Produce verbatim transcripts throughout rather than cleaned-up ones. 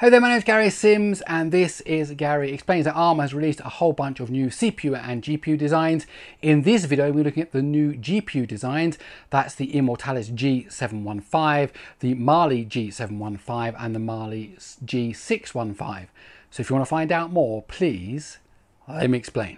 Hey there, my name is Gary Sims and this is Gary Explains. That ARM has released a whole bunch of new C P U and G P U designs. In this video, we're looking at the new G P U designs. That's the Immortalis G seven one five, the Mali G seven one five and the Mali G six one five. So if you want to find out more, please let me explain.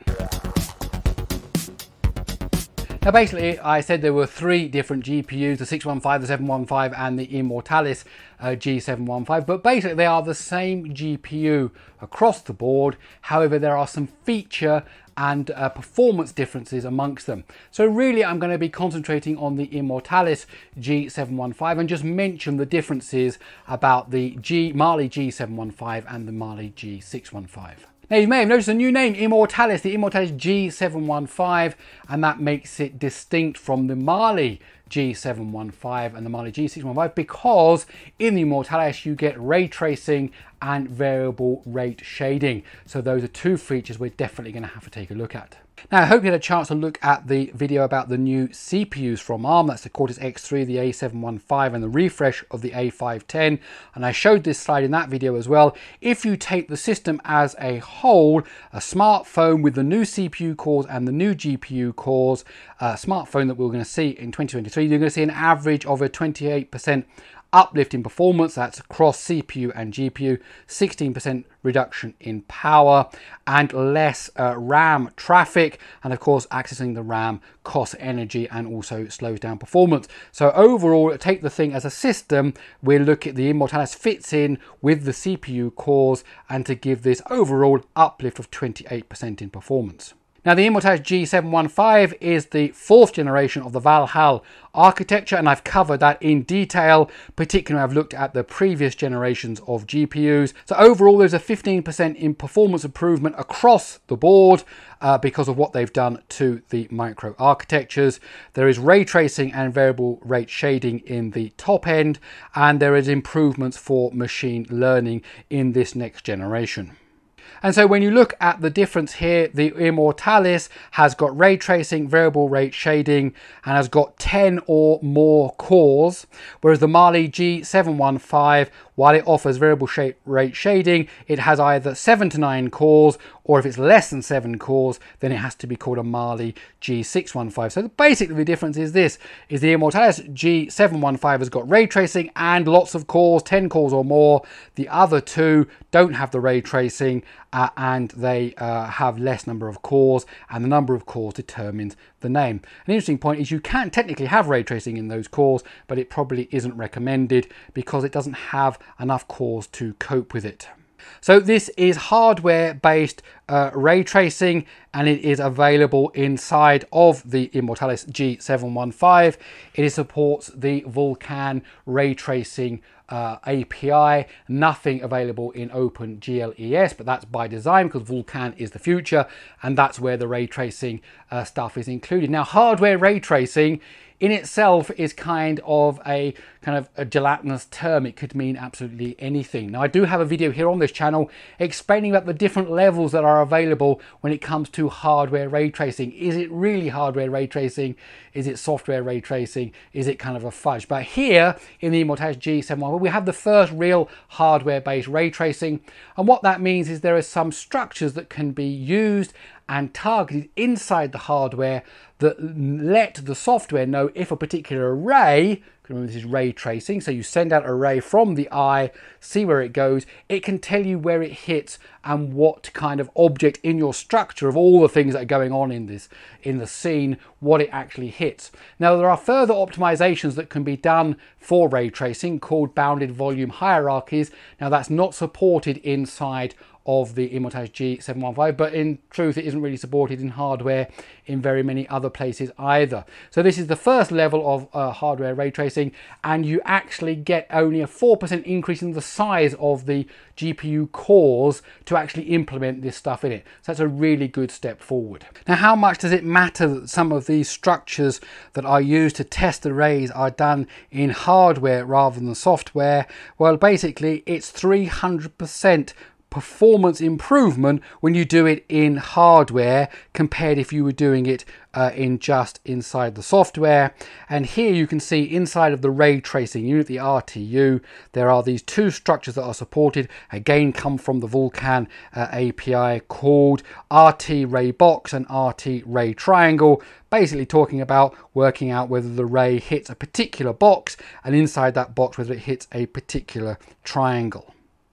Now basically, I said there were three different G P Us, the six one five, the seven one five and the Immortalis uh, G seven one five, but basically they are the same G P U across the board. However, there are some feature and uh, performance differences amongst them. So really I'm going to be concentrating on the Immortalis G seven one five and just mention the differences about the G Mali G seven one five and the Mali G six one five. Now you may have noticed a new name, Immortalis, the Immortalis G seven one five, and that makes it distinct from the Mali G seven one five and the Mali G six one five because in the Immortalis you get ray tracing and variable rate shading. So those are two features we're definitely going to have to take a look at. Now I hope you had a chance to look at the video about the new C P Us from ARM. That's the Cortex X three, the A seven one five and the refresh of the A five ten, and I showed this slide in that video as well. If you take the system as a whole, a smartphone with the new C P U cores and the new G P U cores, a smartphone that we're going to see in twenty twenty-three, you're going to see an average of a twenty-eight percent uplift in performance. That's across C P U and G P U, sixteen percent reduction in power and less uh, RAM traffic, and of course accessing the RAM costs energy and also slows down performance. So overall, take the thing as a system, we'll look at the Immortalis fits in with the C P U cores and to give this overall uplift of twenty-eight percent in performance. Now the Immortalis G seven one five is the fourth generation of the Valhalla architecture, and I've covered that in detail. Particularly I've looked at the previous generations of G P Us. So overall there's a fifteen percent in performance improvement across the board uh, because of what they've done to the micro architectures. There is ray tracing and variable rate shading in the top end, and there is improvements for machine learning in this next generation. And so when you look at the difference here, the Immortalis has got ray tracing, variable rate shading, and has got ten or more cores, whereas the Mali G seven one five, while it offers variable rate shading, it has either seven to nine cores, or if it's less than seven cores, then it has to be called a Mali G six one five. So basically the difference is this, is the Immortalis G seven one five has got ray tracing and lots of cores, ten cores or more. The other two don't have the ray tracing uh, and they uh, have less number of cores, and the number of cores determines the name. An interesting point is you can technically have ray tracing in those cores, but it probably isn't recommended because it doesn't have enough cores to cope with it. So this is hardware based uh, ray tracing, and it is available inside of the Immortalis G seven one five. It supports the Vulkan ray tracing uh, A P I, nothing available in OpenGLES, but that's by design because Vulkan is the future and that's where the ray tracing uh, stuff is included. Now hardware ray tracing in itself is kind of a kind of a gelatinous term. It could mean absolutely anything. Now I do have a video here on this channel explaining about the different levels that are available when it comes to hardware ray tracing. Is it really hardware ray tracing? Is it software ray tracing? Is it kind of a fudge? But here in the Immortalis G seven one five, we have the first real hardware based ray tracing, and what that means is there are some structures that can be used and targeted inside the hardware that let the software know if a particular array, remember this is ray tracing, so you send out an array from the eye, see where it goes, it can tell you where it hits and what kind of object in your structure of all the things that are going on in this in the scene, what it actually hits. Now there are further optimizations that can be done for ray tracing called bounded volume hierarchies. Now that's not supported inside of the Immortalis G seven one five, but in truth it isn't really supported in hardware in very many other places either. So this is the first level of uh, hardware ray tracing, and you actually get only a four percent increase in the size of the G P U cores to actually implement this stuff in it. So that's a really good step forward. Now how much does it matter that some of these structures that are used to test arrays are done in hardware rather than software? Well, basically it's three hundred percent performance improvement when you do it in hardware compared if you were doing it uh, in just inside the software. And here you can see inside of the ray tracing unit, the R T U, there are these two structures that are supported, again come from the Vulkan uh, A P I, called R T Ray Box and R T Ray Triangle, basically talking about working out whether the ray hits a particular box, and inside that box whether it hits a particular triangle.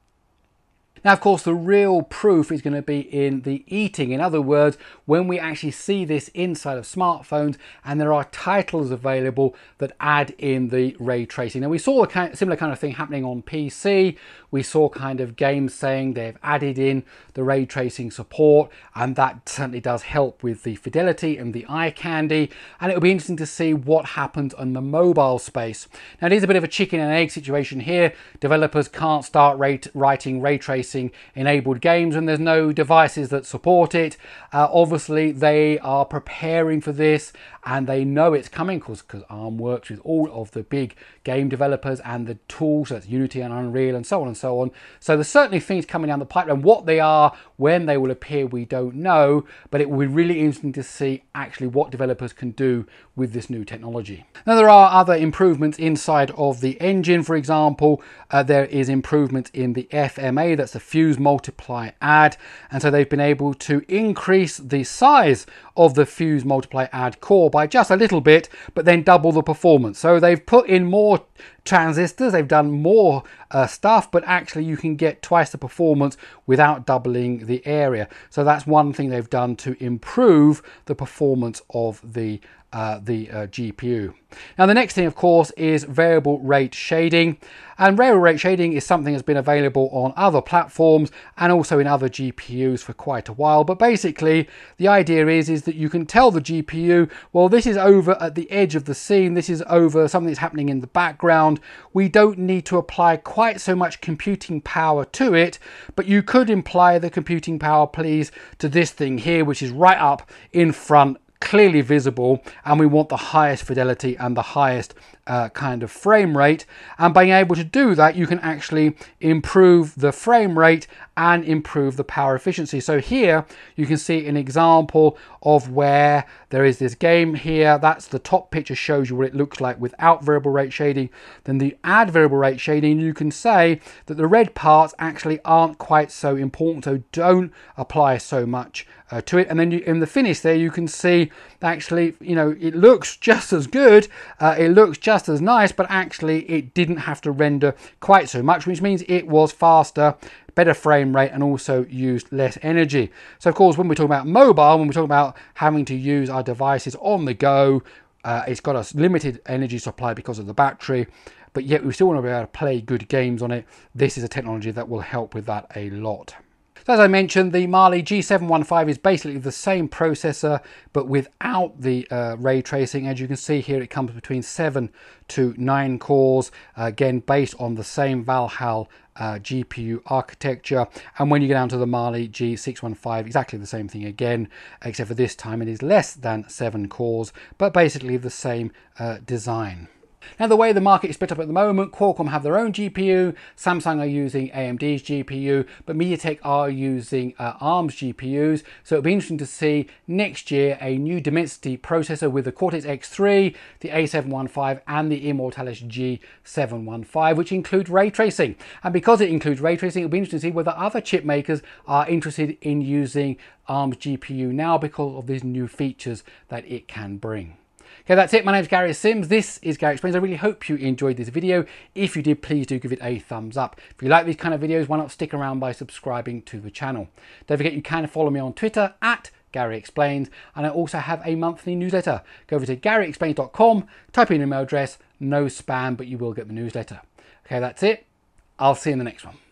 Now, of course, the real proof is going to be in the eating. In other words, when we actually see this inside of smartphones and there are titles available that add in the ray tracing. Now, we saw a kind of similar kind of thing happening on P C. We saw kind of games saying they've added in the ray tracing support, and that certainly does help with the fidelity and the eye candy. And it'll be interesting to see what happens on the mobile space. Now, it is a bit of a chicken and egg situation here. Developers can't start ray writing ray tracing enabled games and there's no devices that support it. Uh, obviously they are preparing for this and they know it's coming because because ARM works with all of the big game developers and the tools, that's Unity and Unreal and so on and so on. So there's certainly things coming down the pipeline. What they are, when they will appear, we don't know, but it will be really interesting to see actually what developers can do with this new technology. Now, there are other improvements inside of the engine. For example, uh, there is improvement in the F M A, that's the Fuse Multiply Add, and so they've been able to increase the size of the Fuse Multiply Add core by just a little bit, but then double the performance. So they've put in more transistors, they've done more uh, stuff, but actually you can get twice the performance without doubling the area. So that's one thing they've done to improve the performance of the Uh, the uh, G P U. Now, the next thing, of course, is variable rate shading, and variable rate shading is something that's been available on other platforms and also in other G P Us for quite a while. But basically, the idea is is that you can tell the G P U, well, this is over at the edge of the scene, this is over something that's happening in the background. We don't need to apply quite so much computing power to it, but you could imply the computing power, please, to this thing here, which is right up in front, clearly visible, and we want the highest fidelity and the highest uh, kind of frame rate. And being able to do that, you can actually improve the frame rate and improve the power efficiency. So here you can see an example of where there is this game here. That's the top picture, shows you what it looks like without variable rate shading. Then the add variable rate shading, you can say that the red parts actually aren't quite so important, so don't apply so much uh, to it. And then you, in the finish there, you can see actually, you know, it looks just as good, uh, it looks just as nice, but actually it didn't have to render quite so much, which means it was faster, better frame rate, and also used less energy. So of course, when we talk about mobile, when we talk about having to use our devices on the go, uh, it's got a limited energy supply because of the battery, but yet we still want to be able to play good games on it. This is a technology that will help with that a lot. So as I mentioned, the Mali G seven one five is basically the same processor, but without the uh, ray tracing. As you can see here, it comes between seven to nine cores, uh, again, based on the same Valhalla uh, G P U architecture. And when you get down to the Mali G six one five, exactly the same thing again, except for this time it is less than seven cores, but basically the same uh, design. Now, the way the market is split up at the moment, Qualcomm have their own G P U, Samsung are using A M D's G P U, but MediaTek are using uh, ARM's G P Us. So it'll be interesting to see next year a new Dimensity processor with the Cortex X three, the A seven one five and the Immortalis G seven one five, which include ray tracing. And because it includes ray tracing, it'll be interesting to see whether other chip makers are interested in using ARM's G P U now because of these new features that it can bring. Okay, that's it. My name is Gary Sims. This is Gary Explains. I really hope you enjoyed this video. If you did, please do give it a thumbs up. If you like these kind of videos, why not stick around by subscribing to the channel? Don't forget you can follow me on Twitter at Gary Explains, and I also have a monthly newsletter. Go over to gary explains dot com, type in your email address, no spam, but you will get the newsletter. Okay, that's it. I'll see you in the next one.